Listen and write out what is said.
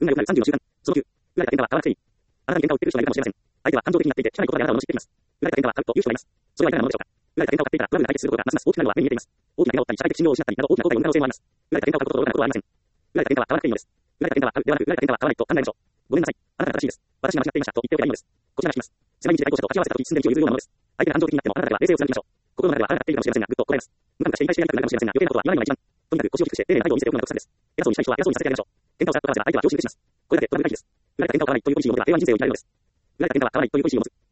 運が良くなる30の習慣。その9。売られた喧嘩は買わなくていい。あなたに喧嘩を売っている人がいるかもしれません。相手は感情的になっていて、汚い言葉やあだ名を罵ってきます。売られた喧嘩は買うという人がいます。それはいかがなものでしょうか。売られた喧嘩を買っていたらトラブルが解決することがますます大きくなるのは目に見えています。大きな怪我を負ったり、社会的信用を失ったりなど大きな後悔を生む可能性もあります。売られた喧嘩を買うことと愚かなことはありません。売られた喧嘩は買わなくていいのです。売られた喧嘩は買うではなく、売られた喧嘩は買わないと考えましょう。ごめんなさい。あなたが正しいです。私が間違っていましたと言っておけばいいのです。こちらが聞きます。狭い道で対向車と鉢合わせた時、住んで道を譲るようなものです。相手が感情的になってもあなただけは冷静を貫きましょう。心の中ではあなたが勝っているかもしれませんが、ぐっとこらえます。無感がして言い返しやりたくなるかもしれませんが、余計なことは言わないのが一番。とにかく腰を低くして丁寧な態度を見せておくのが特産です。偉そうにしたい人は偉そうにさせてあげましょう。喧嘩をしたことから相手は常習します。これだけトラブル回避です。売られた喧嘩を買わないというポリシーを持てば平和人生を生きられるのです。売られた喧嘩は買わないというポリシーを持つ。